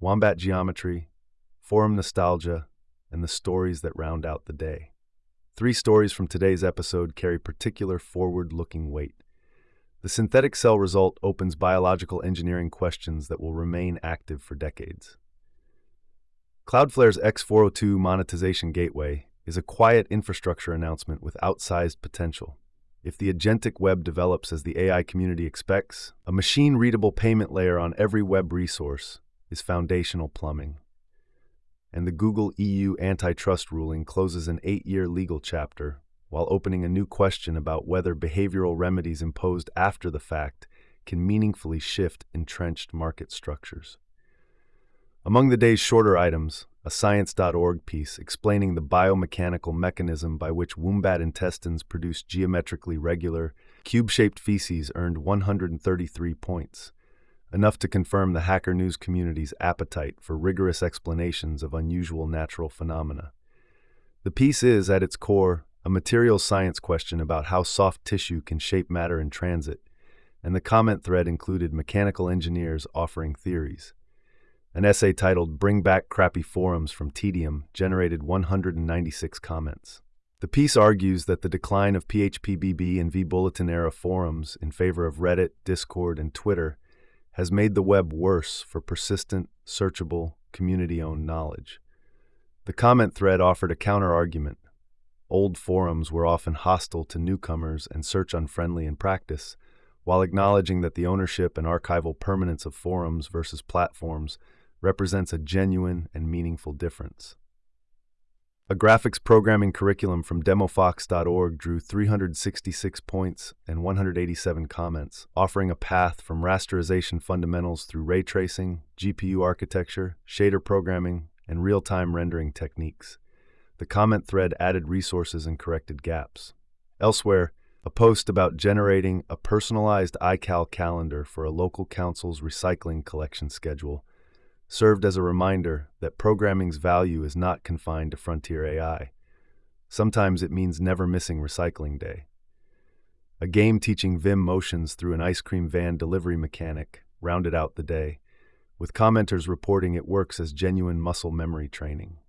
wombat geometry, forum nostalgia, and the stories that round out the day. 3 stories from today's episode carry particular forward-looking weight. The synthetic cell result opens biological engineering questions that will remain active for decades. Cloudflare's X402 monetization gateway is a quiet infrastructure announcement with outsized potential. If the agentic web develops as the AI community expects, a machine-readable payment layer on every web resource is foundational plumbing. And the Google EU antitrust ruling closes an 8-year legal chapter while opening a new question about whether behavioral remedies imposed after the fact can meaningfully shift entrenched market structures. Among the day's shorter items, a Science.org piece explaining the biomechanical mechanism by which wombat intestines produce geometrically regular, cube-shaped feces earned 133 points, enough to confirm the Hacker News community's appetite for rigorous explanations of unusual natural phenomena. The piece is, at its core, a materials science question about how soft tissue can shape matter in transit, and the comment thread included mechanical engineers offering theories. An essay titled "Bring Back Crappy Forums" from Tedium generated 196 comments. The piece argues that the decline of PHPBB and vBulletin-era forums in favor of Reddit, Discord, and Twitter has made the web worse for persistent, searchable, community-owned knowledge. The comment thread offered a counter-argument. Old forums were often hostile to newcomers and search-unfriendly in practice, while acknowledging that the ownership and archival permanence of forums versus platforms represents a genuine and meaningful difference. A graphics programming curriculum from demofox.org drew 366 points and 187 comments, offering a path from rasterization fundamentals through ray tracing, GPU architecture, shader programming, and real-time rendering techniques. The comment thread added resources and corrected gaps. Elsewhere, a post about generating a personalized iCal calendar for a local council's recycling collection schedule served as a reminder that programming's value is not confined to frontier AI. Sometimes it means never missing recycling day. A game teaching Vim motions through an ice cream van delivery mechanic rounded out the day, with commenters reporting it works as genuine muscle memory training.